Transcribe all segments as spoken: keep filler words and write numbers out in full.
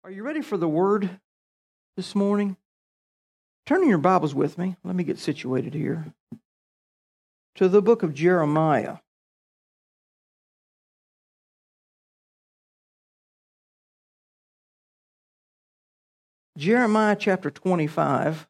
Are you ready for the word this morning? Turn in your Bibles with me. Let me get situated here. To the book of Jeremiah. Jeremiah chapter twenty-five.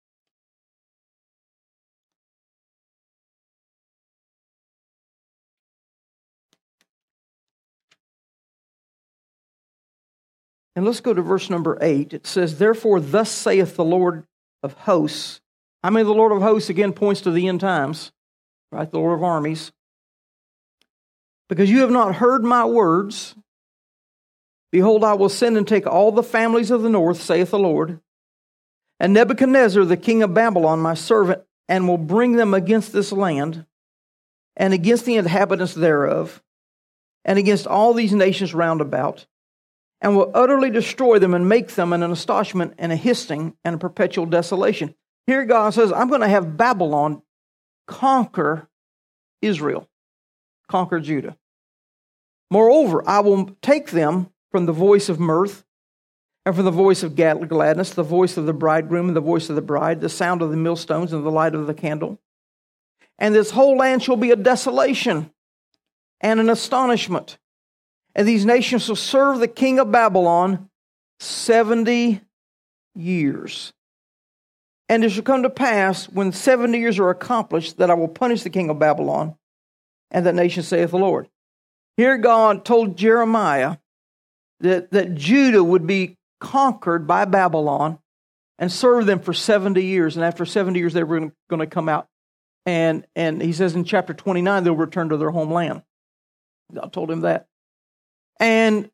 And let's go to verse number eight. It says, "Therefore thus saith the Lord of hosts." I mean, the Lord of hosts again points to the end times, right? The Lord of armies. "Because you have not heard my words, behold, I will send and take all the families of the north, saith the Lord, and Nebuchadnezzar, the king of Babylon, my servant, and will bring them against this land, and against the inhabitants thereof, and against all these nations round about, and will utterly destroy them and make them an astonishment and a hissing and a perpetual desolation." Here God says, I'm going to have Babylon conquer Israel, conquer Judah. "Moreover, I will take them from the voice of mirth, and from the voice of gladness, the voice of the bridegroom and the voice of the bride, the sound of the millstones and the light of the candle. And this whole land shall be a desolation and an astonishment. And these nations shall serve the king of Babylon seventy years. And it shall come to pass, when seventy years are accomplished, that I will punish the king of Babylon and that nation, saith the Lord." Here God told Jeremiah that, that Judah would be conquered by Babylon and serve them for seventy years. And after seventy years, they were going to come out. And, and he says in chapter twenty-nine, they'll return to their homeland. God told him that. And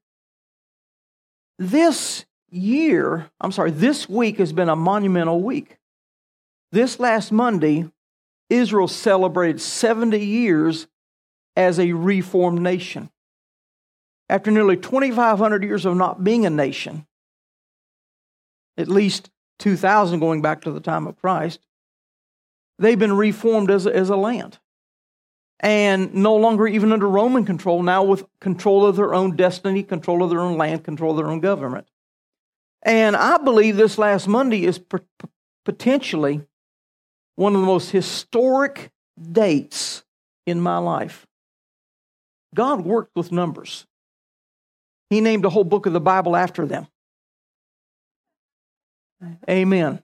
this year, I'm sorry, this week has been a monumental week. This last Monday, Israel celebrated seventy years as a reformed nation. After nearly twenty-five hundred years of not being a nation, at least two thousand going back to the time of Christ, they've been reformed as a, as a land. And no longer even under Roman control, now with control of their own destiny, control of their own land, control of their own government. And I believe this last Monday is p- potentially one of the most historic dates in my life. God worked with numbers. He named a whole book of the Bible after them. Amen.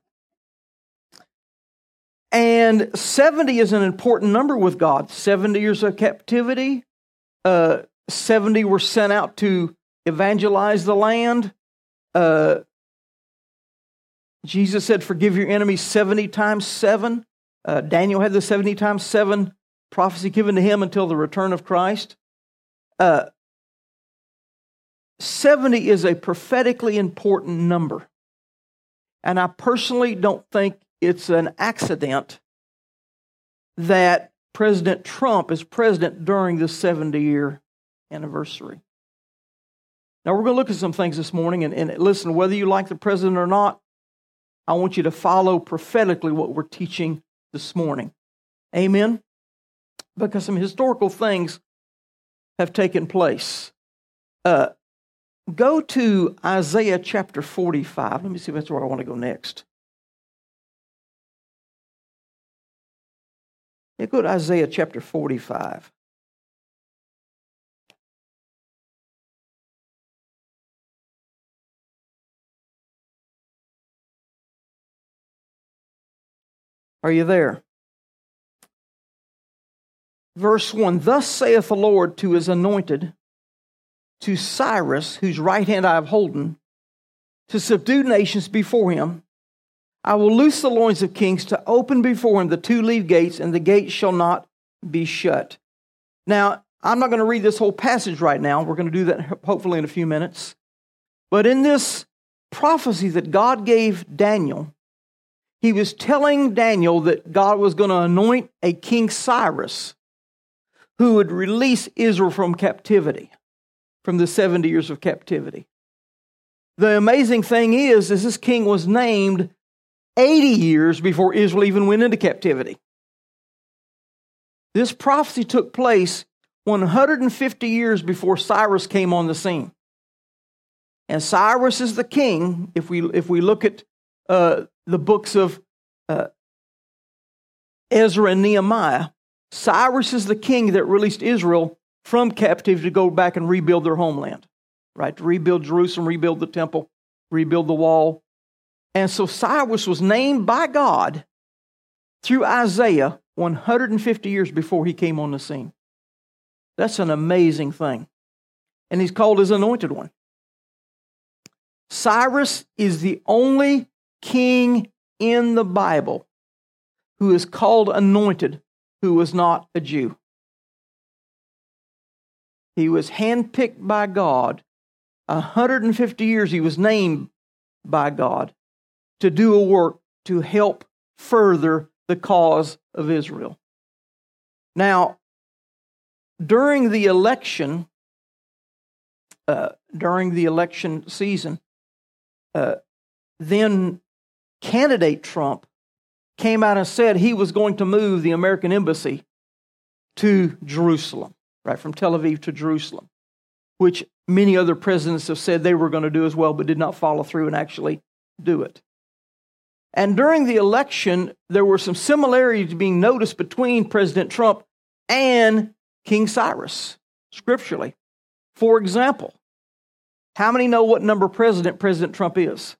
And seventy is an important number with God. seventy years of captivity. Uh, seventy were sent out to evangelize the land. Uh, Jesus said, "Forgive your enemies seventy times seven. Uh, Daniel had the seventy times seven prophecy given to him until the return of Christ. Uh, seventy is a prophetically important number. And I personally don't think it's an accident that President Trump is president during the seventy-year anniversary. Now, we're going to look at some things this morning, and, and listen, whether you like the president or not, I want you to follow prophetically what we're teaching this morning. Amen? Because some historical things have taken place. Uh, go to Isaiah chapter forty-five. Let me see if that's where I want to go next. Yeah, go to Isaiah chapter forty-five. Are you there? Verse one, "Thus saith the Lord to his anointed, to Cyrus, whose right hand I have holden, to subdue nations before him. I will loose the loins of kings, to open before him the two-leaved gates, and the gates shall not be shut." Now, I'm not going to read this whole passage right now. We're going to do that hopefully in a few minutes. But in this prophecy that God gave Daniel, he was telling Daniel that God was going to anoint a King Cyrus who would release Israel from captivity, from the seventy years of captivity. The amazing thing is, is this king was named eighty years before Israel even went into captivity. This prophecy took place one hundred fifty years before Cyrus came on the scene. And Cyrus is the king. If we if we look at uh, the books of uh, Ezra and Nehemiah, Cyrus is the king that released Israel from captivity to go back and rebuild their homeland, right? To rebuild Jerusalem, rebuild the temple, rebuild the wall. And so Cyrus was named by God through Isaiah one hundred fifty years before he came on the scene. That's an amazing thing. And he's called his anointed one. Cyrus is the only king in the Bible who is called anointed who was not a Jew. He was handpicked by God. one hundred fifty years he was named by God to do a work to help further the cause of Israel. Now, during the election, uh, during the election season, uh, then candidate Trump came out and said he was going to move the American embassy to Jerusalem, right, from Tel Aviv to Jerusalem, which many other presidents have said they were going to do as well, but did not follow through and actually do it. And during the election, there were some similarities being noticed between President Trump and King Cyrus, scripturally. For example, how many know what number president President Trump is?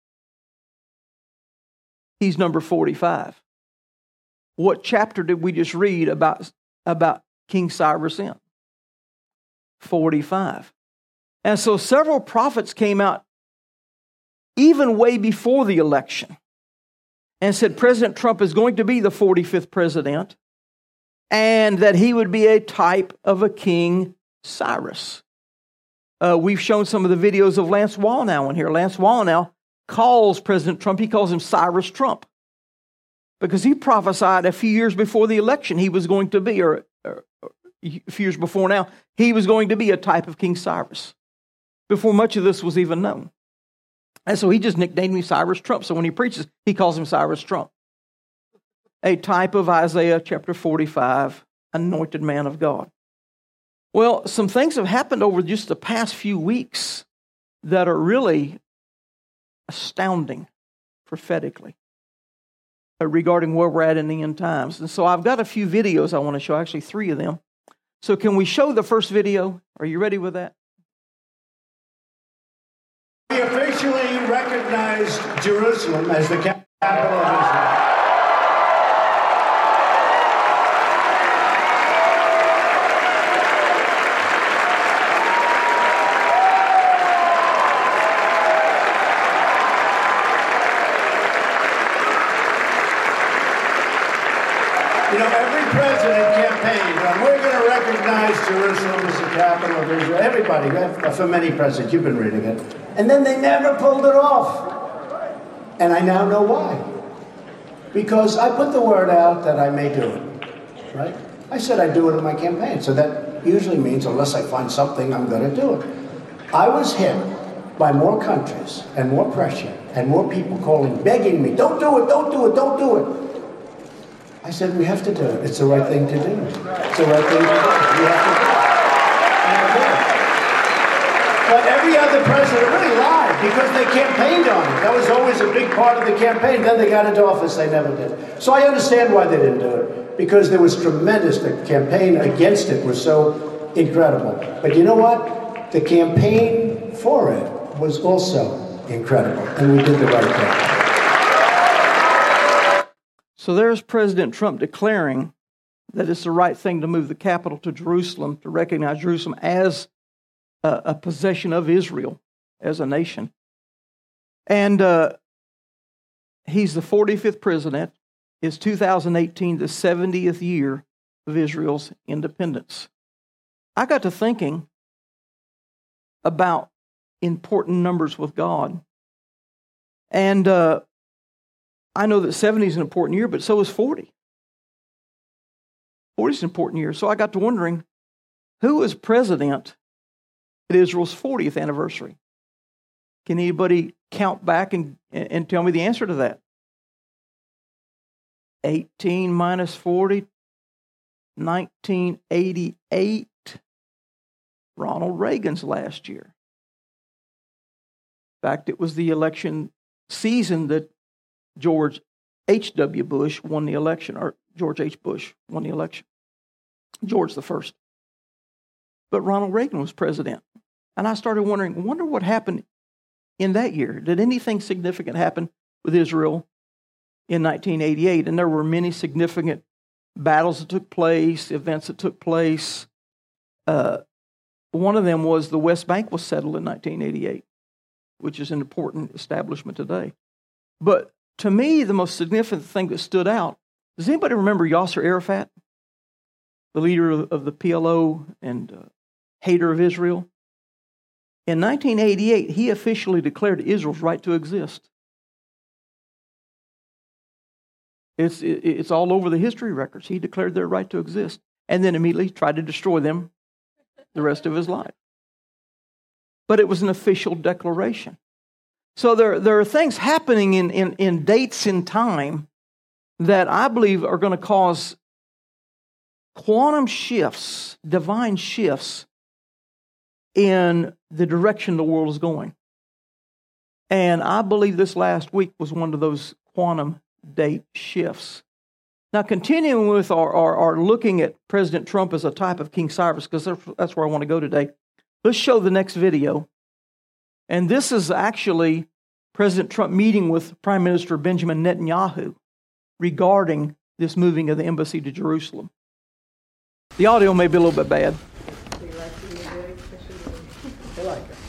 He's number forty-five. What chapter did we just read about, about King Cyrus in? forty-five. And so several prophets came out even way before the election and said President Trump is going to be the forty-fifth president and that he would be a type of a King Cyrus. Uh, we've shown some of the videos of Lance Wallnau in here. Lance Wallnau calls President Trump, he calls him Cyrus Trump, because he prophesied a few years before the election he was going to be, or, or, or a few years before now, he was going to be a type of King Cyrus, before much of this was even known. And so he just nicknamed me Cyrus Trump. So when he preaches, he calls him Cyrus Trump. A type of Isaiah chapter forty-five, anointed man of God. Well, some things have happened over just the past few weeks that are really astounding prophetically uh, regarding where we're at in the end times. And so I've got a few videos I want to show, actually three of them. So can we show the first video? Are you ready with that? We officially recognized Jerusalem as the capital of Israel. You know, every president campaigned on, we're going to recognize Jerusalem as the capital of Israel. Everybody, for many presidents, you've been reading it. And then they never pulled it off. And I now know why. Because I put the word out that I may do it, right? I said I'd do it in my campaign. So that usually means unless I find something, I'm going to do it. I was hit by more countries and more pressure and more people calling, begging me, don't do it, don't do it, don't do it. I said, we have to do it. It's the right thing to do. It's the right thing to do. We have to do it. And I did it. But every other president really lied because they campaigned on it. That was always a big part of the campaign. Then they got into office, they never did. So I understand why they didn't do it. Because there was tremendous, the campaign against it was so incredible. But you know what? The campaign for it was also incredible. And we did the right thing. So there's President Trump declaring that it's the right thing to move the capital to Jerusalem, to recognize Jerusalem as a, a possession of Israel, as a nation. And uh, he's the forty-fifth president. It's two thousand eighteen, the seventieth year of Israel's independence. I got to thinking about important numbers with God. And uh, I know that seventy is an important year, but so is forty. forty is an important year. So I got to wondering, who was president at Israel's fortieth anniversary? Can anybody count back and, and tell me the answer to that? eighteen minus forty, nineteen eighty-eight. Ronald Reagan's last year. In fact, it was the election season that George H W. Bush won the election, or George H. Bush won the election. George the First. But Ronald Reagan was president. And I started wondering, wonder what happened in that year. Did anything significant happen with Israel in nineteen eighty-eight? And there were many significant battles that took place, events that took place. Uh, one of them was the West Bank was settled in nineteen eighty-eight, which is an important establishment today. But to me, the most significant thing that stood out, does anybody remember Yasser Arafat, the leader of the P L O and uh, hater of Israel? In nineteen eighty-eight, he officially declared Israel's right to exist. It's, it's all over the history records. He declared their right to exist and then immediately tried to destroy them the rest of his life. But it was an official declaration. So there, there are things happening in, in, in dates in time that I believe are going to cause quantum shifts, divine shifts in the direction the world is going. And I believe this last week was one of those quantum date shifts. Now, continuing with our, our, our looking at President Trump as a type of King Cyrus, because that's where I want to go today, let's show the next video. And this is actually President Trump meeting with Prime Minister Benjamin Netanyahu regarding this moving of the embassy to Jerusalem. The audio may be a little bit bad. I like it.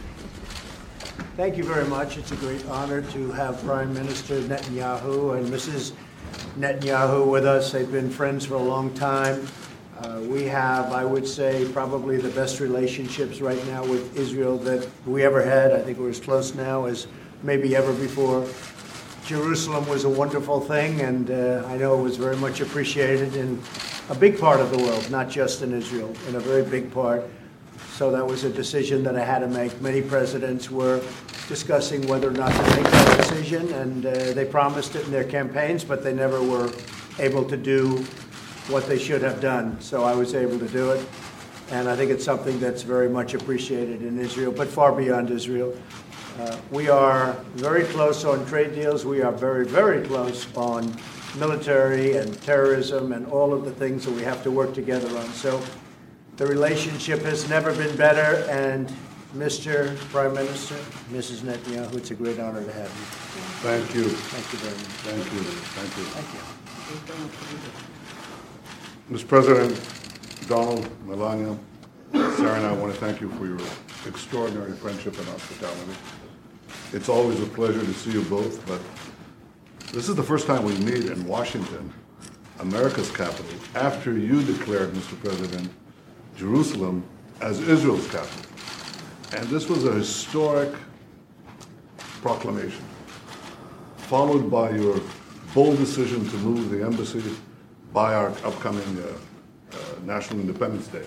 Thank you very much. It's a great honor to have Prime Minister Netanyahu and Missus Netanyahu with us. They've been friends for a long time. Uh, we have, I would say, probably the best relationships right now with Israel that we ever had. I think we're as close now as maybe ever before. Jerusalem was a wonderful thing, and uh, I know it was very much appreciated in a big part of the world, not just in Israel, in a very big part. So that was a decision that I had to make. Many presidents were discussing whether or not to make that decision, and uh, they promised it in their campaigns, but they never were able to do what they should have done. So I was able to do it, and I think it's something that's very much appreciated in Israel, but far beyond Israel. Uh, we are very close on trade deals. We are very, very close on military and terrorism and all of the things that we have to work together on. So the relationship has never been better, and Mister Prime Minister, Missus Netanyahu, it's a great honor to have you. Thank you. Thank you very much. Thank you. Thank you. Thank you. Mister President, Donald, Melania, Sarah and I want to thank you for your extraordinary friendship and hospitality. It's always a pleasure to see you both, but this is the first time we meet in Washington, America's capital, after you declared, Mister President, Jerusalem as Israel's capital. And this was a historic proclamation, followed by your bold decision to move the embassy by our upcoming uh, uh, National Independence Day.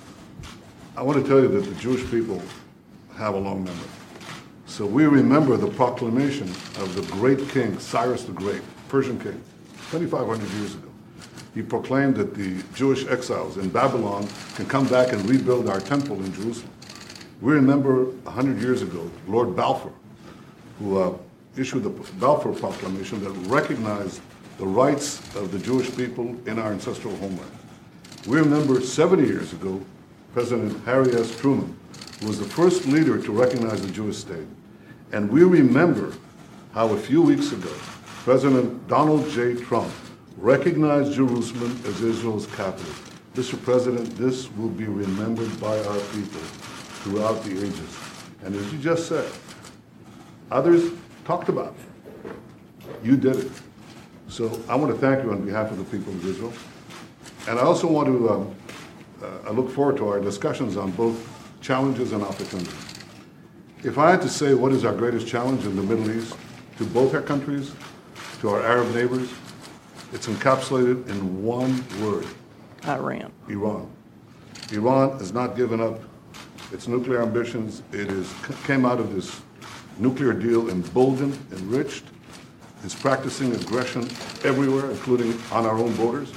I want to tell you that the Jewish people have a long memory. So we remember the proclamation of the great king, Cyrus the Great, Persian king, twenty-five hundred years ago. He proclaimed that the Jewish exiles in Babylon can come back and rebuild our temple in Jerusalem. We remember one hundred years ago, Lord Balfour, who uh, issued the Balfour Proclamation that recognized the rights of the Jewish people in our ancestral homeland. We remember seventy years ago, President Harry S. Truman, who was the first leader to recognize the Jewish state. And we remember how a few weeks ago, President Donald J. Trump recognized Jerusalem as Israel's capital. Mister President, this will be remembered by our people throughout the ages. And as you just said, others talked about it. You did it. So I want to thank you on behalf of the people of Israel. And I also want to, um, uh, I look forward to our discussions on both challenges and opportunities. If I had to say what is our greatest challenge in the Middle East, to both our countries, to our Arab neighbors, it's encapsulated in one word. Iran. Iran. Iran has not given up its nuclear ambitions. It is, came out of this nuclear deal emboldened, enriched. It's practicing aggression everywhere, including on our own borders.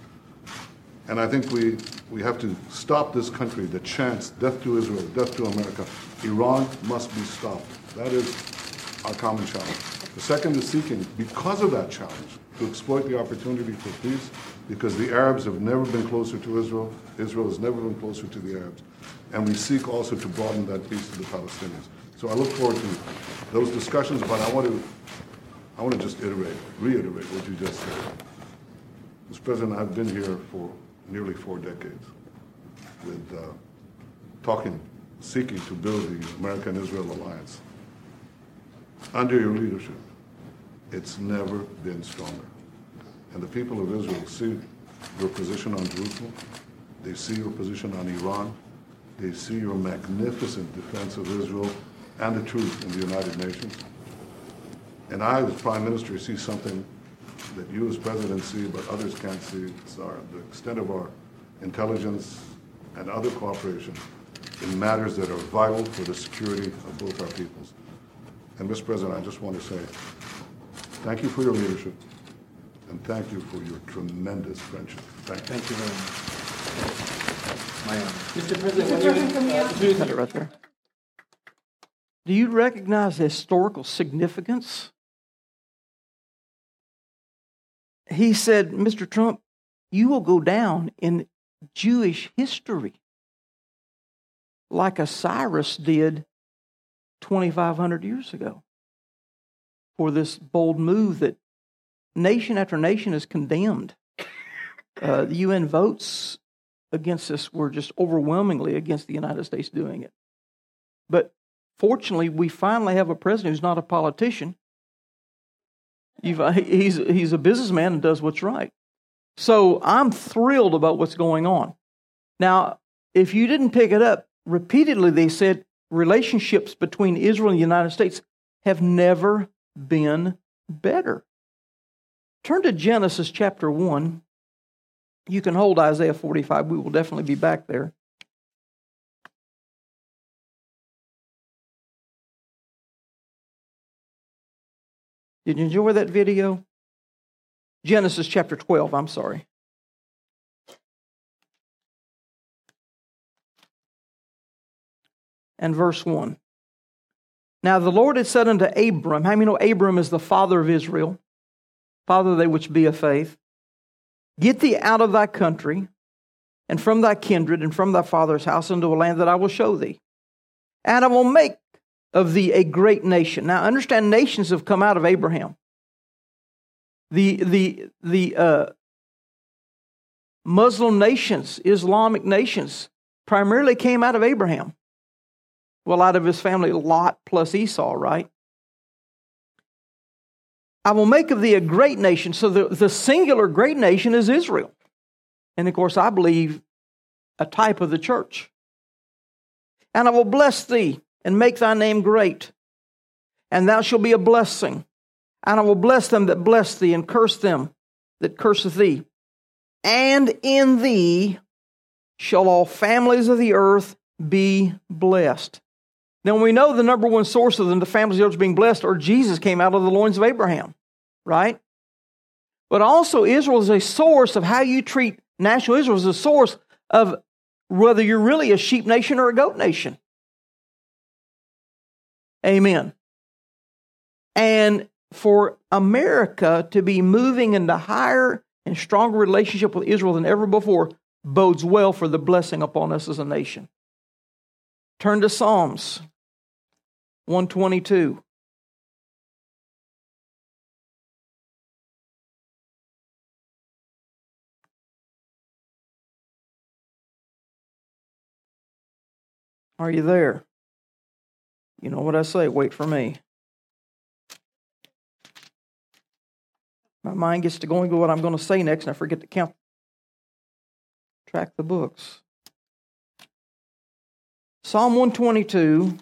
And I think we, we have to stop this country that chants death to Israel, death to America. Iran must be stopped. That is our common challenge. The second is seeking, because of that challenge, to exploit the opportunity for peace, because the Arabs have never been closer to Israel. Israel has never been closer to the Arabs. And we seek also to broaden that peace to the Palestinians. So I look forward to those discussions, but I want to I want to just iterate, reiterate what you just said. Mister President, I've been here for nearly four decades with uh, talking, seeking to build the American-Israel alliance. Under your leadership, it's never been stronger. And the people of Israel see your position on Jerusalem. They see your position on Iran. They see your magnificent defense of Israel and the truth in the United Nations. And I, as Prime Minister, see something that you as President see, but others can't see. It's our, the extent of our intelligence and other cooperation in matters that are vital for the security of both our peoples. And Mister President, I just want to say thank you for your leadership, and thank you for your tremendous friendship. Thank you. Thank you very much. My honor. Mister President, when you cut it right there. Do you recognize the historical significance? He said, Mister Trump, you will go down in Jewish history like a Cyrus did twenty-five hundred years ago for this bold move that nation after nation is condemned. Uh, the U N votes against this were just overwhelmingly against the United States doing it. But fortunately, we finally have a president who's not a politician. You've, he's, he's a businessman and does what's right. So I'm thrilled about what's going on. Now, if you didn't pick it up, repeatedly they said relationships between Israel and the United States have never been better. Turn to Genesis chapter one. You can hold Isaiah forty-five. We will definitely be back there. Did you enjoy that video? Genesis chapter twelve, I'm sorry. And verse one. Now the Lord had said unto Abram, how many know Abram is the father of Israel? Father they which be of faith. Get thee out of thy country, and from thy kindred, and from thy father's house, into a land that I will show thee. And I will make of thee a great nation. Now understand, nations have come out of Abraham. The, the, the uh, Muslim nations, Islamic nations, primarily came out of Abraham. Well, out of his family, Lot plus Esau, right? I will make of thee a great nation. So the, the singular great nation is Israel. And of course, I believe a type of the church. And I will bless thee and make thy name great, and thou shalt be a blessing. And I will bless them that bless thee, and curse them that curseth thee. And in thee shall all families of the earth be blessed. Now we know the number one source of the families of the earth being blessed, or Jesus came out of the loins of Abraham, right? But also Israel is a source of how you treat national Israel, is a source of whether you're really a sheep nation or a goat nation. Amen. And for America to be moving into higher and stronger relationship with Israel than ever before bodes well for the blessing upon us as a nation. Turn to Psalms one twenty-two. Are you there? You know what I say, wait for me. My mind gets to going to what I'm going to say next, and I forget to count, track the books. Psalm one twenty-two.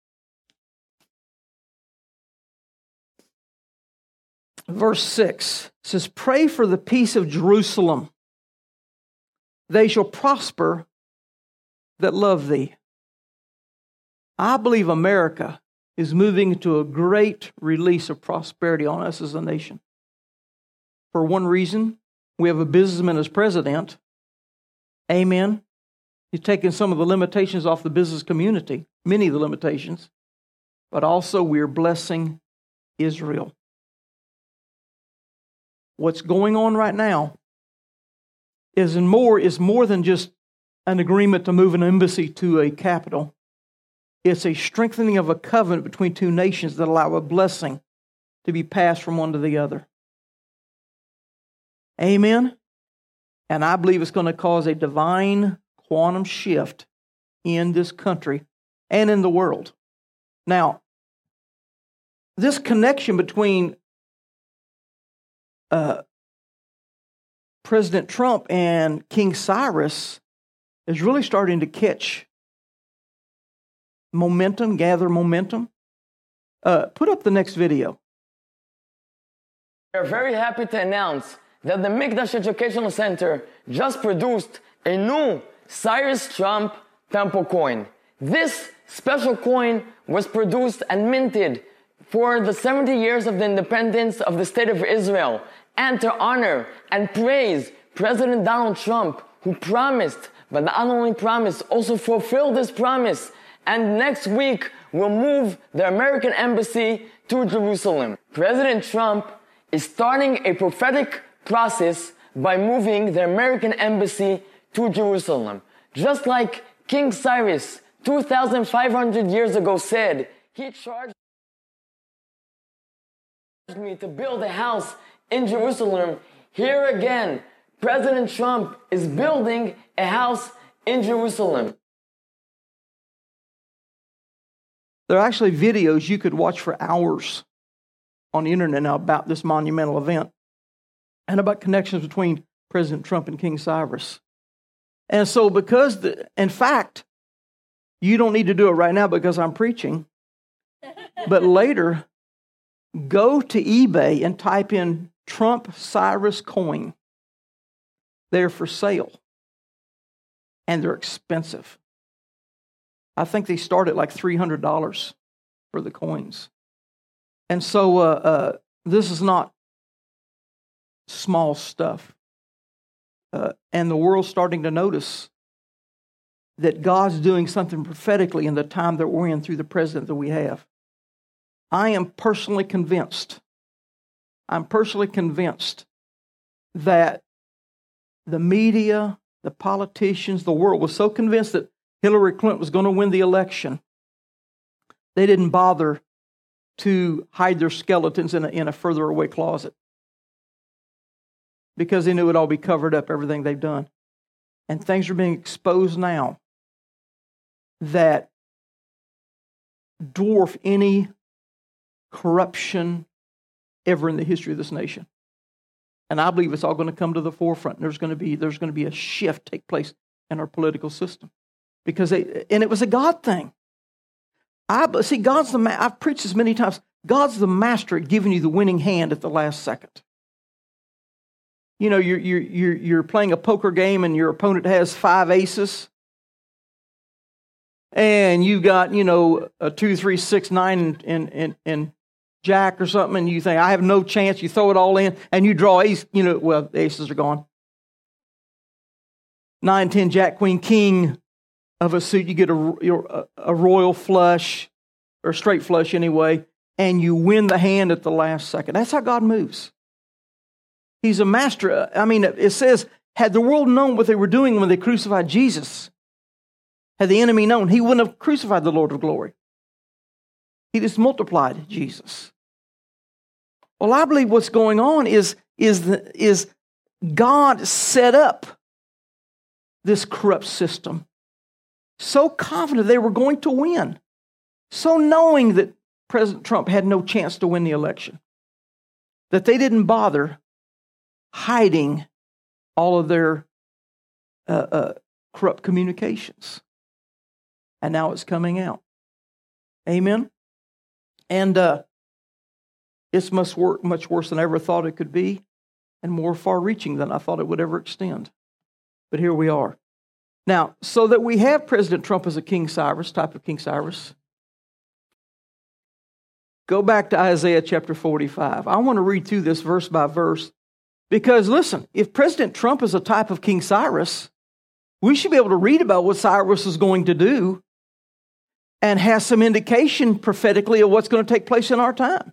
Verse six says, pray for the peace of Jerusalem. They shall prosper that love thee. I believe America is moving into a great release of prosperity on us as a nation. For one reason, we have a businessman as president. Amen. He's taken some of the limitations off the business community, many of the limitations. but also we're blessing Israel. What's going on right now is in more is more than just an agreement to move an embassy to a capital. It's a strengthening of a covenant between two nations that allow a blessing to be passed from one to the other. Amen? And I believe it's going to cause a divine quantum shift in this country and in the world. Now, this connection between uh, President Trump and King Cyrus is really starting to catch momentum, gather momentum. Uh, put up the next video. We are very happy to announce that the Mikdash Educational Center just produced a new Cyrus Trump Temple coin. This special coin was produced and minted for the seventy years of the independence of the State of Israel and to honor and praise President Donald Trump, who promised, but not only promised, also fulfilled this promise. And next week, we'll move the American embassy to Jerusalem. President Trump is starting a prophetic process by moving the American embassy to Jerusalem. Just like King Cyrus, two thousand five hundred years ago, said, he charged me to build a house in Jerusalem. Here again, President Trump is building a house in Jerusalem. There are actually videos you could watch for hours on the internet now about this monumental event and about connections between President Trump and King Cyrus. And so because, the, in fact, you don't need to do it right now because I'm preaching, but later, go to eBay and type in Trump Cyrus coin. They're for sale. And they're expensive. I think they start at like three hundred dollars for the coins. And so uh, uh, this is not small stuff. Uh, and the world's starting to notice that God's doing something prophetically in the time that we're in through the president that we have. I am personally convinced, I'm personally convinced that the media, the politicians, the world was so convinced that Hillary Clinton was going to win the election, they didn't bother to hide their skeletons in a, in a further away closet because they knew it would all be covered up, everything they've done. And things are being exposed now that dwarf any corruption ever in the history of this nation. And I believe it's all going to come to the forefront. There's going to be there's going to be a shift take place in our political system. Because they, and it was a God thing. I see God's the ma- I've preached this many times. God's the master at giving you the winning hand at the last second. You know, you're you're you're you're playing a poker game and your opponent has five aces, and you got you know a two, three, six, nine, and and and jack or something, and you think I have no chance. You throw it all in, and you draw ace. You know, well, the aces are gone. Nine, ten, jack, queen, king of a suit. You get a a royal flush or straight flush anyway, and you win the hand at the last second. That's how God moves. He's a master. I mean, it says, had the world known what they were doing when they crucified Jesus, had the enemy known, he wouldn't have crucified the Lord of glory. He just multiplied Jesus. Well, I believe what's going on is, is, the, is God set up this corrupt system so confident they were going to win, so knowing that President Trump had no chance to win the election, that they didn't bother hiding all of their uh, uh, corrupt communications. And now it's coming out. Amen? And uh, it's much, wor- much worse than I ever thought it could be, and more far-reaching than I thought it would ever extend. But here we are. Now, so that we have President Trump as a King Cyrus, type of King Cyrus, go back to Isaiah chapter forty-five. I want to read through this verse by verse. Because, listen, if President Trump is a type of King Cyrus, we should be able to read about what Cyrus is going to do and has some indication prophetically of what's going to take place in our time.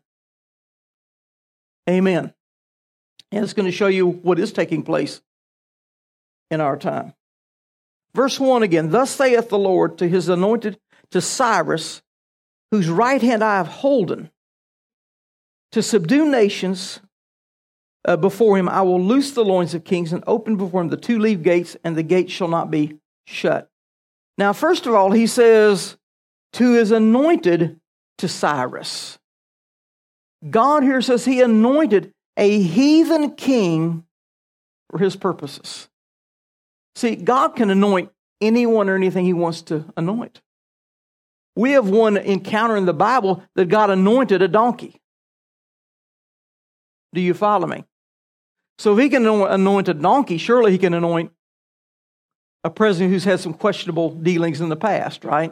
Amen. And it's going to show you what is taking place in our time. Verse one again, thus saith the Lord to his anointed, to Cyrus, whose right hand I have holden, to subdue nations uh, before him. I will loose the loins of kings and open before him the two-leaved gates, and the gates shall not be shut. Now, first of all, he says to his anointed, to Cyrus. God here says he anointed a heathen king for his purposes. See, God can anoint anyone or anything he wants to anoint. We have one encounter in the Bible that God anointed a donkey. Do you follow me? So if he can anoint a donkey, surely he can anoint a president who's had some questionable dealings in the past, right?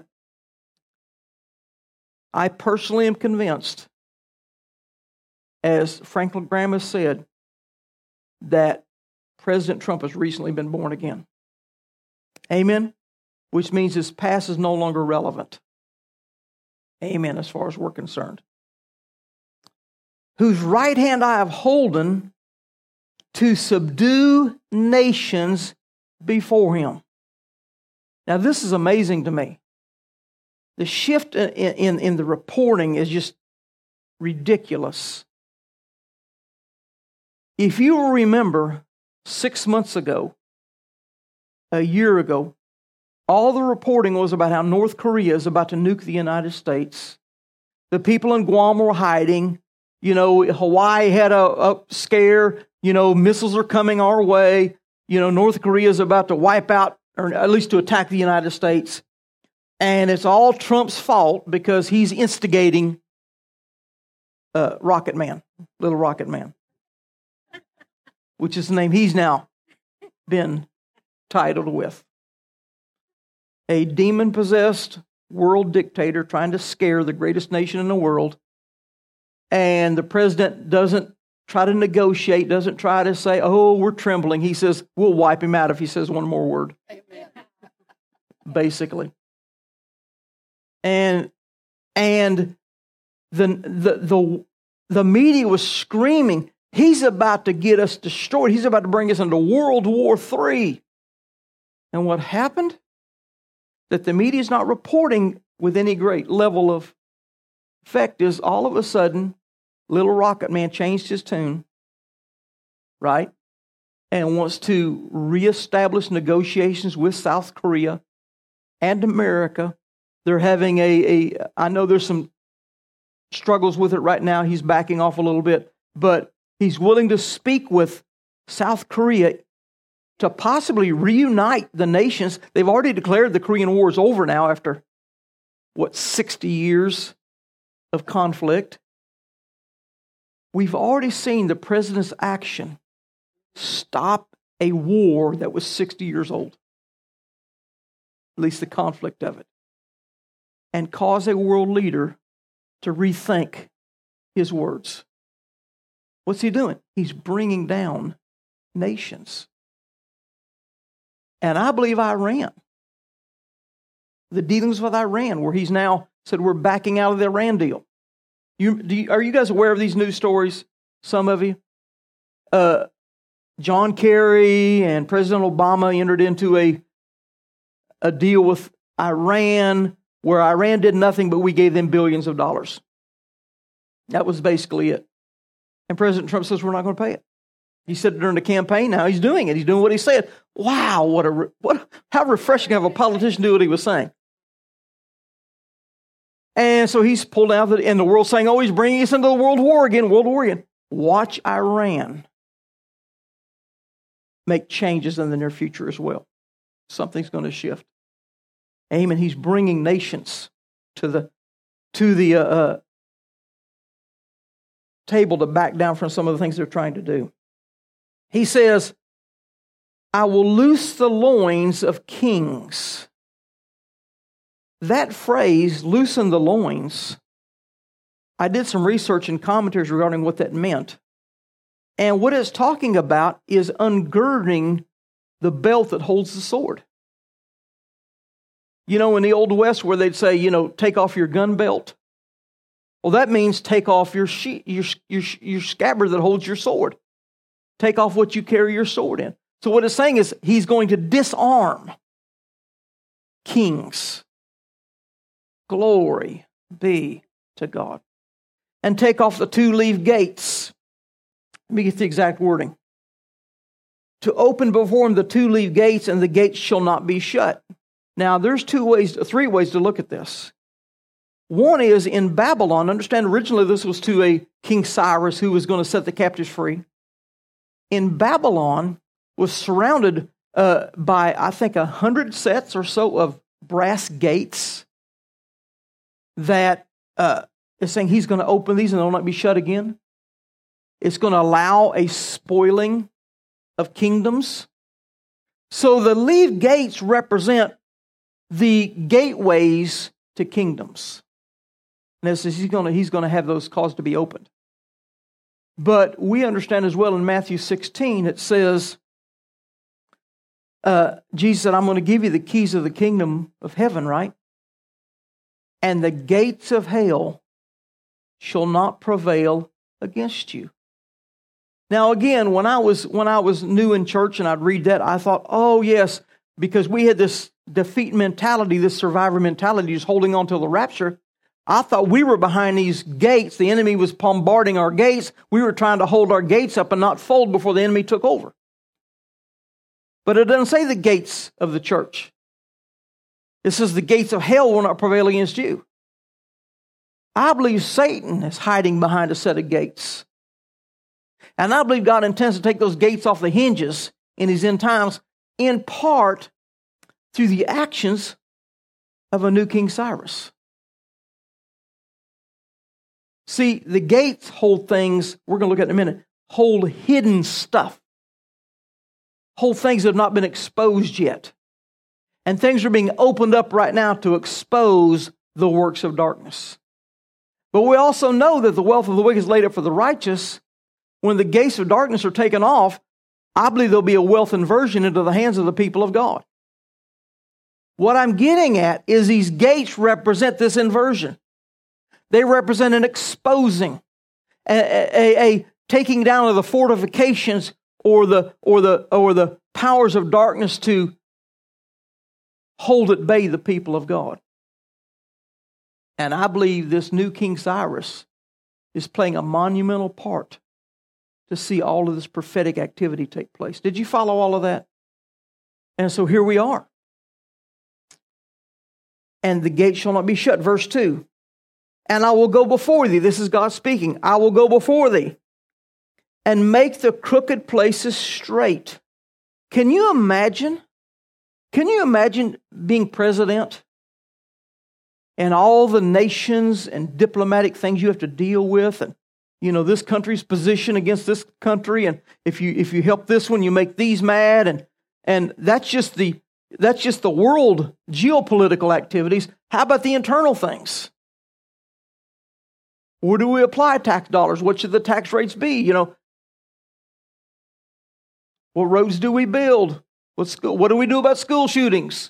I personally am convinced, as Franklin Graham has said, that President Trump has recently been born again. Amen? Which means his past is no longer relevant. Amen, as far as we're concerned. Whose right hand I have holden to subdue nations before him. Now, this is amazing to me. The shift in, in, in the reporting is just ridiculous. If you will remember, six months ago, a year ago, all the reporting was about how North Korea is about to nuke the United States. The people in Guam were hiding. You know, Hawaii had a, a scare. You know, missiles are coming our way. You know, North Korea is about to wipe out, or at least to attack the United States. And it's all Trump's fault because he's instigating uh, Rocket Man, Little Rocket Man, which is the name he's now been titled with. A demon-possessed world dictator trying to scare the greatest nation in the world. And the president doesn't try to negotiate, doesn't try to say, oh, we're trembling. He says, we'll wipe him out if he says one more word. Amen. Basically. And and the, the, the, the media was screaming, he's about to get us destroyed. He's about to bring us into World War Three. And what happened? That the media is not reporting with any great level of effect is all of a sudden, Little Rocket Man changed his tune, right? And wants to reestablish negotiations with South Korea and America. They're having a, a, I know there's some struggles with it right now. He's backing off a little bit, but he's willing to speak with South Korea to possibly reunite the nations. They've already declared the Korean War is over now after, what, sixty years of conflict. We've already seen the president's action stop a war that was sixty years old, at least the conflict of it, and cause a world leader to rethink his words. What's he doing? He's bringing down nations. And I believe Iran, the dealings with Iran, where he's now said we're backing out of the Iran deal. You, do you, are you guys aware of these news stories? Some of you? Uh, John Kerry and President Obama entered into a, a deal with Iran where Iran did nothing, but we gave them billions of dollars. That was basically it. And President Trump says we're not going to pay it. He said it during the campaign. Now he's doing it. He's doing what he said. Wow, what a what! How refreshing to have a politician do what he was saying. And so he's pulled out, the, and the world's saying, "Oh, he's bringing us into the World War again, World War again." Watch Iran make changes in the near future as well. Something's going to shift. Amen. He's bringing nations to the to the uh, uh, table to back down from some of the things they're trying to do. He says, I will loose the loins of kings. That phrase, loosen the loins, I did some research and commentaries regarding what that meant. And what it's talking about is ungirding the belt that holds the sword. You know, in the Old West where they'd say, you know, take off your gun belt. Well, that means take off your, she- your, your, your scabbard that holds your sword. Take off what you carry your sword in. So what it's saying is he's going to disarm kings. Glory be to God. And take off the two-leaf gates. Let me get the exact wording. To open before him the two-leaf gates, and the gates shall not be shut. Now, there's two ways, three ways to look at this. One is in Babylon. Understand, originally this was to a King Cyrus who was going to set the captives free. In Babylon was surrounded uh, by, I think, a hundred sets or so of brass gates that uh, is saying he's going to open these and they'll not be shut again. It's going to allow a spoiling of kingdoms. So the leaf gates represent the gateways to kingdoms. And it says he's going to, he's going to have those caused to be opened. But we understand as well in Matthew sixteen, it says, uh, Jesus said, I'm going to give you the keys of the kingdom of heaven, right? And the gates of hell shall not prevail against you. Now again, when I was when I was new in church and I'd read that, I thought, oh yes, because we had this defeat mentality, this survivor mentality, just holding on to the rapture. I thought we were behind these gates. The enemy was bombarding our gates. We were trying to hold our gates up and not fold before the enemy took over. But it doesn't say the gates of the church. It says the gates of hell will not prevail against you. I believe Satan is hiding behind a set of gates. And I believe God intends to take those gates off the hinges in these end times, in part through the actions of a new King Cyrus. See, the gates hold things, we're going to look at in a minute, hold hidden stuff. Hold things that have not been exposed yet. And things are being opened up right now to expose the works of darkness. But we also know that the wealth of the wicked is laid up for the righteous. When the gates of darkness are taken off, I believe there'll be a wealth inversion into the hands of the people of God. What I'm getting at is these gates represent this inversion. They represent an exposing, a, a, a taking down of the fortifications or the or the or the powers of darkness to hold at bay the people of God. And I believe this new King Cyrus is playing a monumental part to see all of this prophetic activity take place. Did you follow all of that? And so here we are. And the gate shall not be shut. Verse two. And I will go before thee. This is God speaking. I will go before thee and make the crooked places straight. Can you imagine? Can you imagine being president and all the nations and diplomatic things you have to deal with, and you know this country's position against this country, and if you if you help this one, you make these mad, and and that's just the that's just the world geopolitical activities. How about the internal things? Where do we apply tax dollars? What should the tax rates be? You know, what roads do we build? What school, what do we do about school shootings?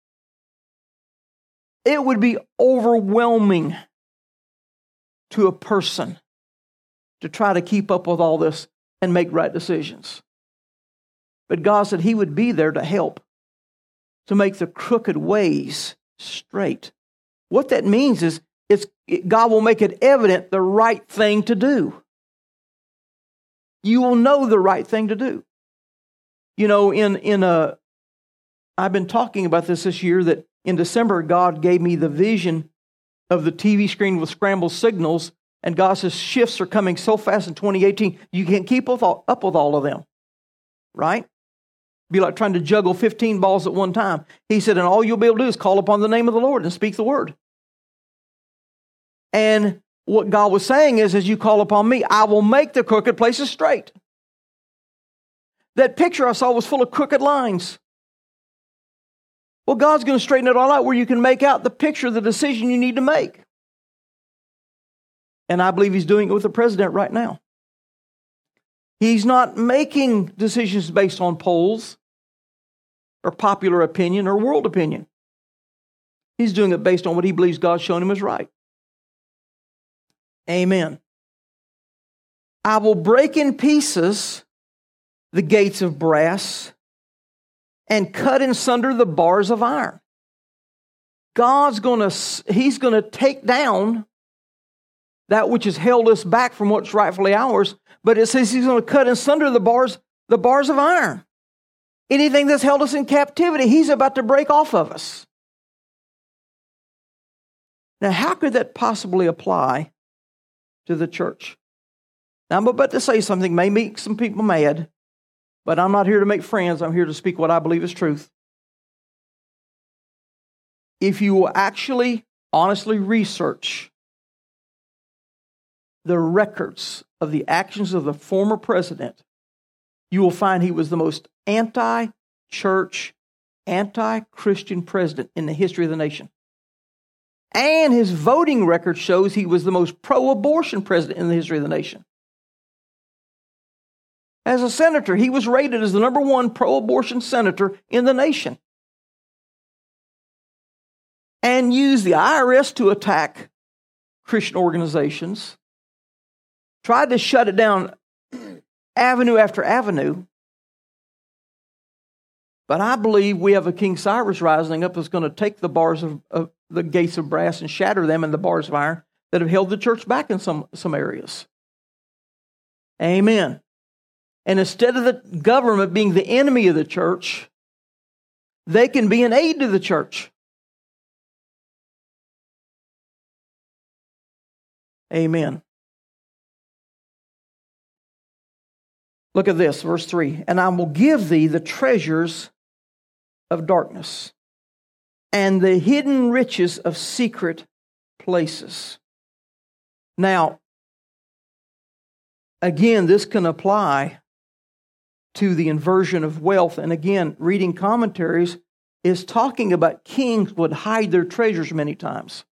It would be overwhelming to a person to try to keep up with all this and make right decisions. But God said He would be there to help, to make the crooked ways straight. What that means is it's, God will make it evident the right thing to do. You will know the right thing to do. You know, in, in a, I've been talking about this this year, that in December, God gave me the vision of the T V screen with scrambled signals, and God says shifts are coming so fast in twenty eighteen, you can't keep with all, up with all of them, right? Be like trying to juggle fifteen balls at one time. He said, and all you'll be able to do is call upon the name of the Lord and speak the word. And what God was saying is, as you call upon me, I will make the crooked places straight. That picture I saw was full of crooked lines. Well, God's going to straighten it all out where you can make out the picture, the decision you need to make. And I believe He's doing it with the president right now. He's not making decisions based on polls or popular opinion or world opinion. He's doing it based on what he believes God's shown him is right. Amen. I will break in pieces the gates of brass and cut in sunder the bars of iron. God's going to, he's going to take down that which has held us back from what's rightfully ours, but it says he's going to cut in sunder the bars, the bars of iron. Anything that's held us in captivity, he's about to break off of us. Now, how could that possibly apply to the church? Now, I'm about to say something may make some people mad, but I'm not here to make friends. I'm here to speak what I believe is truth. If you will actually, honestly research the records of the actions of the former president, you will find he was the most anti-church, anti-Christian president in the history of the nation. And his voting record shows he was the most pro-abortion president in the history of the nation. As a senator, he was rated as the number one pro-abortion senator in the nation. And used the I R S to attack Christian organizations. Tried to shut it down avenue after avenue. But I believe we have a King Cyrus rising up that's going to take the bars of, of the gates of brass and shatter them and the bars of iron that have held the church back in some, some areas. Amen. And instead of the government being the enemy of the church, they can be an aid to the church. Amen. Look at this, verse three. And I will give thee the treasures of darkness and the hidden riches of secret places. Now, again, this can apply to the inversion of wealth. And again, reading commentaries is talking about kings would hide their treasures many times.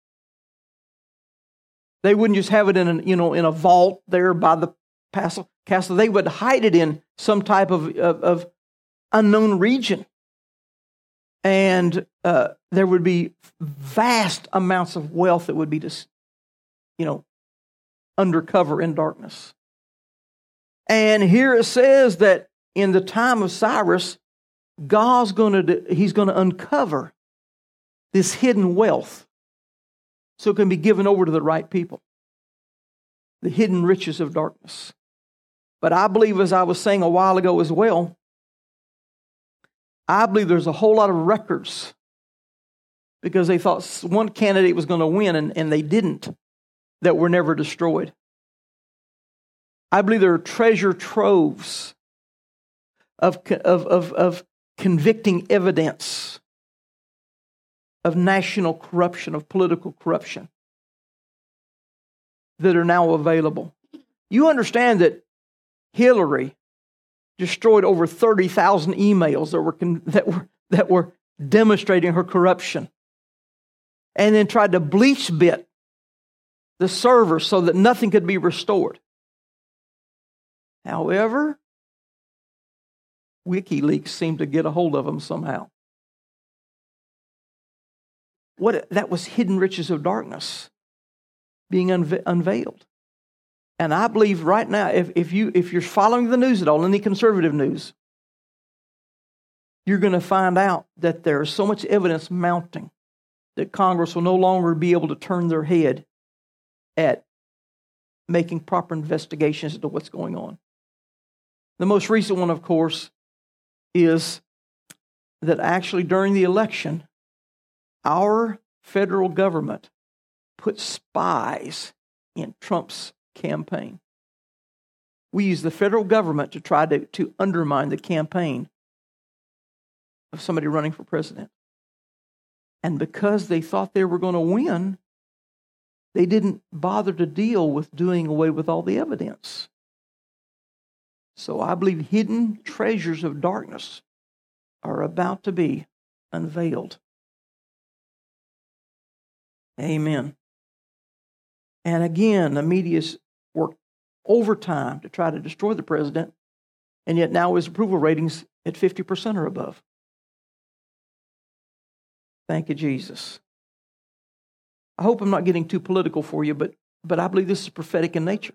They wouldn't just have it in a, you know, in a vault there by the castle. Castle. They would hide it in some type of, of, of unknown region. And uh, there would be vast amounts of wealth that would be just, you know, undercover in darkness. And here it says that in the time of Cyrus, God's going to, he's going to uncover this hidden wealth so it can be given over to the right people. The hidden riches of darkness. But I believe, as I was saying a while ago as well, I believe there's a whole lot of records because they thought one candidate was going to win and, and they didn't, that were never destroyed. I believe there are treasure troves of, of, of, of convicting evidence of national corruption, of political corruption that are now available. You understand that Hillary destroyed over thirty thousand emails that were, that were, that were demonstrating her corruption, and then tried to bleach bit the server so that nothing could be restored. However, WikiLeaks seemed to get a hold of them somehow. What, that was hidden riches of darkness being unve- unveiled. And I believe right now, if, if, you, if you're following the news at all, any conservative news, you're going to find out that there is so much evidence mounting that Congress will no longer be able to turn their head at making proper investigations into what's going on. The most recent one, of course, is that actually during the election, our federal government put spies in Trump's campaign. We used the federal government to try to, to undermine the campaign of somebody running for president. And because they thought they were going to win, they didn't bother to deal with doing away with all the evidence. So I believe hidden treasures of darkness are about to be unveiled. Amen. And again, the media's worked overtime to try to destroy the president, and yet now his approval ratings at fifty percent or above. Thank you, Jesus. I hope I'm not getting too political for you, but, but I believe this is prophetic in nature.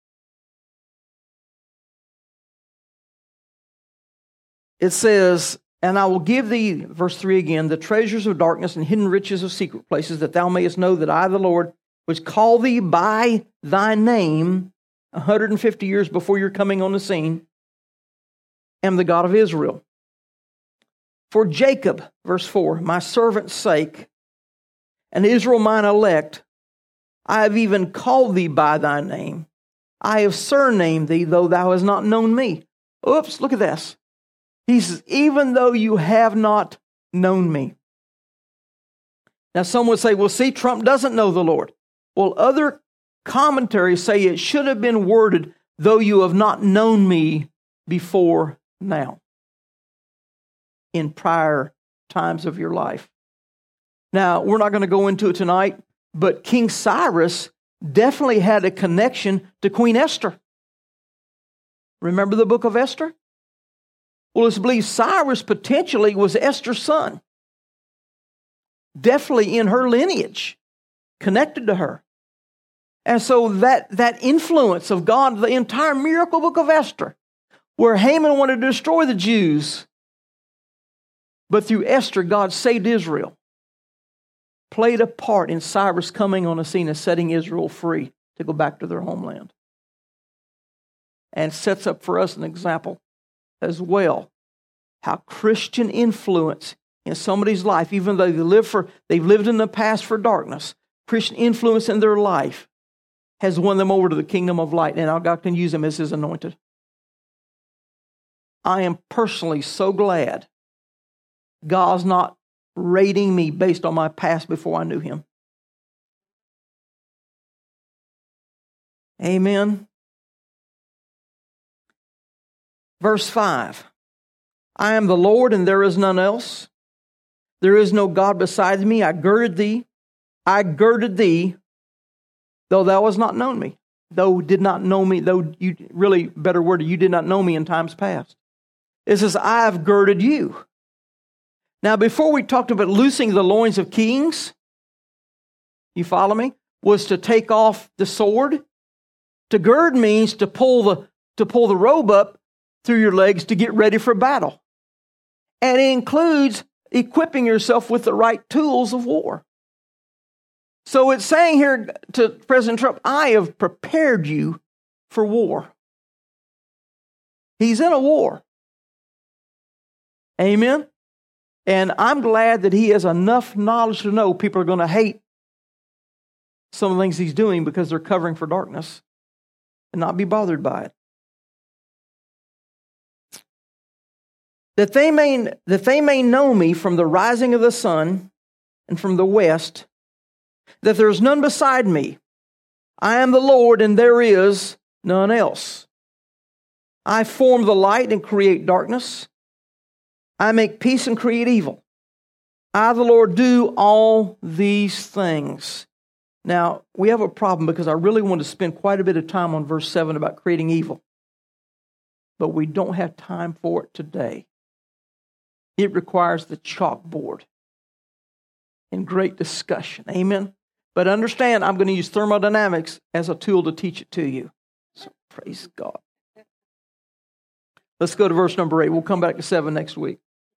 It says, and I will give thee, verse three again, the treasures of darkness and hidden riches of secret places, that thou mayest know that I, the Lord, which call thee by thy name one hundred fifty years before you're coming on the scene, am the God of Israel. For Jacob, verse four, my servant's sake, and Israel mine elect, I have even called thee by thy name. I have surnamed thee, though thou hast not known me. Oops, look at this. He says, even though you have not known me. Now some would say, well, see, Trump doesn't know the Lord. Well, other commentaries say it should have been worded, though you have not known me before now, in prior times of your life. Now, we're not going to go into it tonight, but King Cyrus definitely had a connection to Queen Esther. Remember the book of Esther? Well, it's believed Cyrus potentially was Esther's son. Definitely in her lineage, connected to her. And so that, that influence of God, the entire miracle book of Esther, where Haman wanted to destroy the Jews, but through Esther, God saved Israel, played a part in Cyrus coming on the scene and setting Israel free to go back to their homeland. And sets up for us an example as well, how Christian influence in somebody's life, even though they live for, they've lived in the past for darkness, Christian influence in their life has won them over to the kingdom of light, and our God can use them as His anointed. I am personally so glad God's not rating me based on my past before I knew Him. Amen. Verse five. I am the Lord, and there is none else. There is no God besides me. I girded thee. I girded thee, though thou hast not known me. Though did not know me, though you, really, better word, you did not know me in times past. It says, I have girded you. Now, before we talked about loosing the loins of kings, you follow me, was to take off the sword. To gird means to pull the, to pull the robe up through your legs to get ready for battle. And it includes equipping yourself with the right tools of war. So it's saying here to President Trump, I have prepared you for war. He's in a war. Amen? And I'm glad that he has enough knowledge to know people are going to hate some of the things he's doing because they're covering for darkness and not be bothered by it. That they may, that they may know me from the rising of the sun and from the west, that there is none beside me. I am the Lord, and there is none else. I form the light and create darkness. I make peace and create evil. I, the Lord, do all these things. Now, we have a problem because I really want to spend quite a bit of time on verse seven about creating evil. But we don't have time for it today. It requires the chalkboard and great discussion. Amen? But understand, I'm going to use thermodynamics as a tool to teach it to you. So praise God. Let's go to verse number eight. We'll come back to seven next week.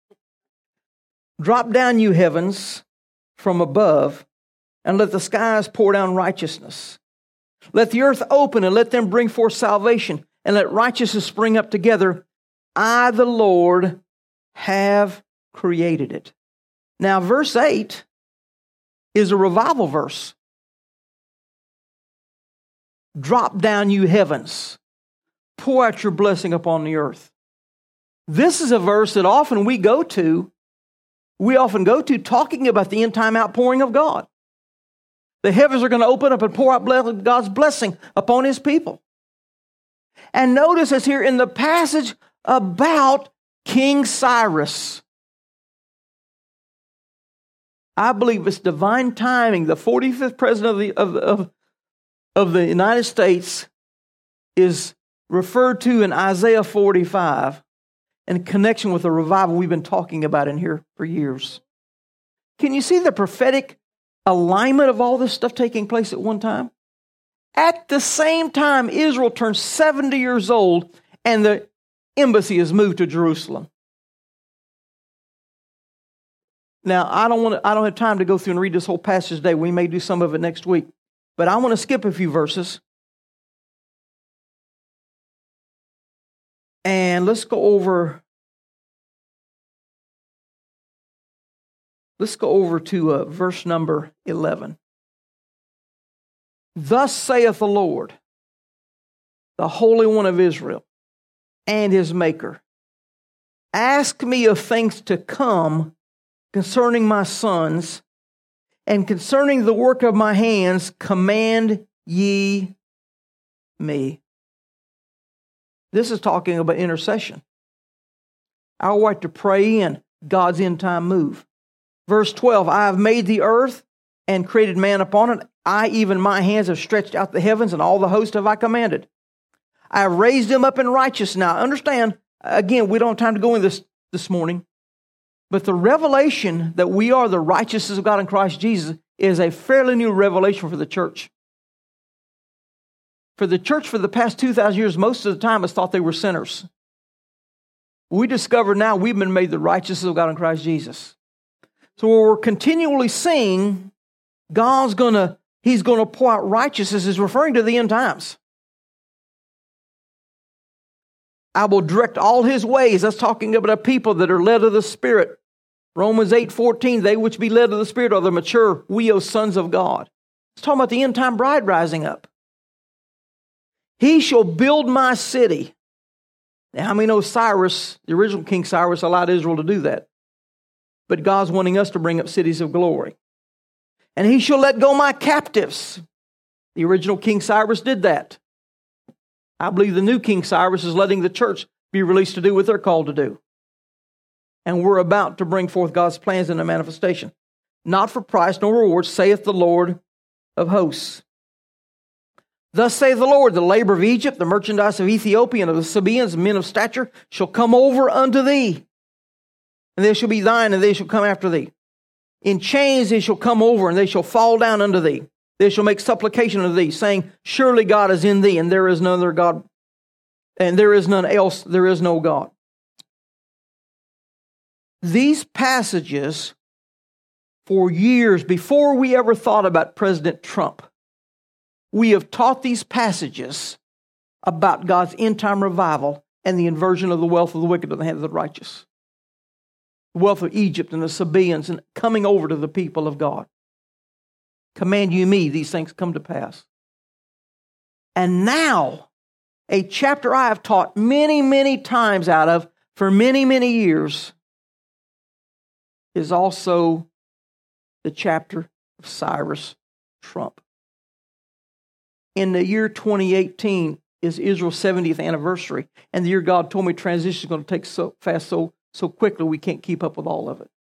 Drop down, you heavens, from above, and let the skies pour down righteousness. Let the earth open, and let them bring forth salvation, and let righteousness spring up together. I, the Lord, have created it. Now, verse eight is a revival verse. Drop down, you heavens. Pour out your blessing upon the earth. This is a verse that often we go to, we often go to talking about the end time outpouring of God. The heavens are going to open up and pour out God's blessing upon His people. And notice it's here in the passage about King Cyrus. I believe it's divine timing. The forty-fifth president of the, of, of, of the United States is referred to in Isaiah forty-five in connection with the revival we've been talking about in here for years. Can you see the prophetic alignment of all this stuff taking place at one time? At the same time, Israel turns seventy years old and the embassy is moved to Jerusalem. Now, I don't want to, I don't have time to go through and read this whole passage today. We may do some of it next week. But I want to skip a few verses. And let's go over Let's go over to uh, verse number eleven. Thus saith the Lord, the Holy One of Israel, and his Maker, ask me of things to come concerning my sons, and concerning the work of my hands, command ye me. This is talking about intercession. Our right to pray in God's end time move. Verse twelve, I have made the earth and created man upon it. I, even my hands, have stretched out the heavens, and all the host have I commanded. I have raised them up in righteousness. Now, understand, again, we don't have time to go into this this morning, but the revelation that we are the righteousness of God in Christ Jesus is a fairly new revelation for the church. For the church for the past two thousand years, most of the time has thought they were sinners. We discover now we've been made the righteousness of God in Christ Jesus. So we're continually seeing God's going to, He's going to pour out righteousness is referring to the end times. I will direct all His ways. That's talking about a people that are led of the Spirit. Romans eight fourteen, they which be led of the Spirit are the mature, we, O sons of God. It's talking about the end time bride rising up. He shall build my city. Now, how many know Cyrus, the original King Cyrus, allowed Israel to do that? But God's wanting us to bring up cities of glory. And he shall let go my captives. The original King Cyrus did that. I believe the new King Cyrus is letting the church be released to do what they're called to do. And we're about to bring forth God's plans in a manifestation. Not for price nor reward, saith the Lord of hosts. Thus saith the Lord, the labor of Egypt, the merchandise of Ethiopia, and of the Sabaeans, men of stature, shall come over unto thee. And they shall be thine, and they shall come after thee. In chains they shall come over, and they shall fall down unto thee. They shall make supplication unto thee, saying, surely God is in thee, and there is none other God, and there is none else, there is no God. These passages, for years before we ever thought about President Trump, we have taught these passages about God's end-time revival and the inversion of the wealth of the wicked in the hands of the righteous. The wealth of Egypt and the Sabaeans and coming over to the people of God. Command you me, these things come to pass. And now, a chapter I have taught many, many times out of for many, many years is also the chapter of Cyrus Trump. In the year twenty eighteen is Israel's seventieth anniversary, and the year God told me transition is going to take so fast, so so quickly we can't keep up with all of it.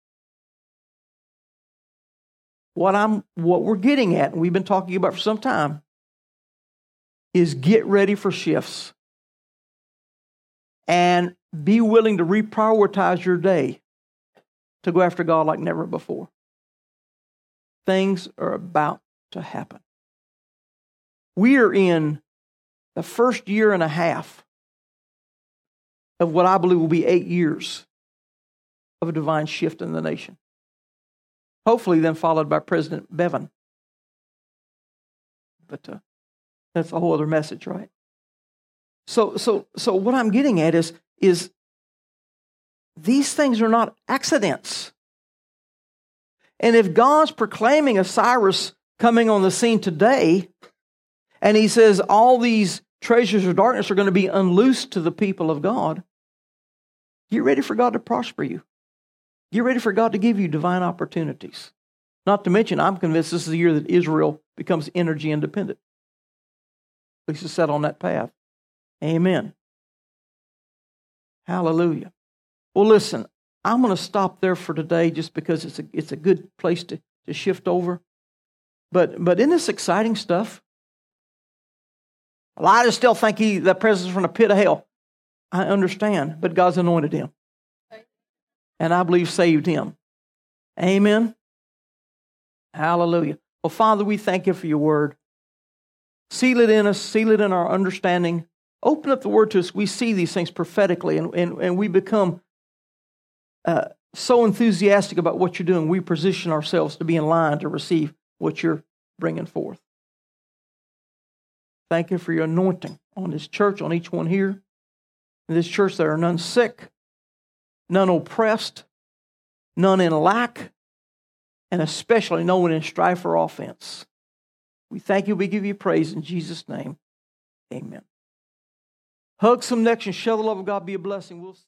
What I'm, what we're getting at, and we've been talking about for some time, is get ready for shifts, and be willing to reprioritize your day to go after God like never before. Things are about to happen. We are in the first year and a half of what I believe will be eight years of a divine shift in the nation. Hopefully then followed by President Bevin. But uh, that's a whole other message, right? So, so, so what I'm getting at is, is these things are not accidents. And if God's proclaiming a Cyrus coming on the scene today, and he says all these treasures of darkness are going to be unloosed to the people of God, get ready for God to prosper you. Get ready for God to give you divine opportunities. Not to mention, I'm convinced this is the year that Israel becomes energy independent. At least it's set on that path. Amen. Hallelujah. Well, listen, I'm going to stop there for today just because it's a, it's a good place to, to shift over. But, but isn't this exciting stuff? Well, I just still think he, that president's from the pit of hell. I understand, but God's anointed him. And I believe saved him. Amen. Hallelujah. Well, Father, we thank you for your word. Seal it in us, seal it in our understanding. Open up the word to us. We see these things prophetically, and, and, and we become uh, so enthusiastic about what you're doing. We position ourselves to be in line to receive what you're bringing forth. Thank you for your anointing on this church, on each one here. In this church, there are none sick, none oppressed, none in lack, and especially no one in strife or offense. We thank you. We give you praise in Jesus' name. Amen. Hug some next and share the love of God. Be a blessing. We'll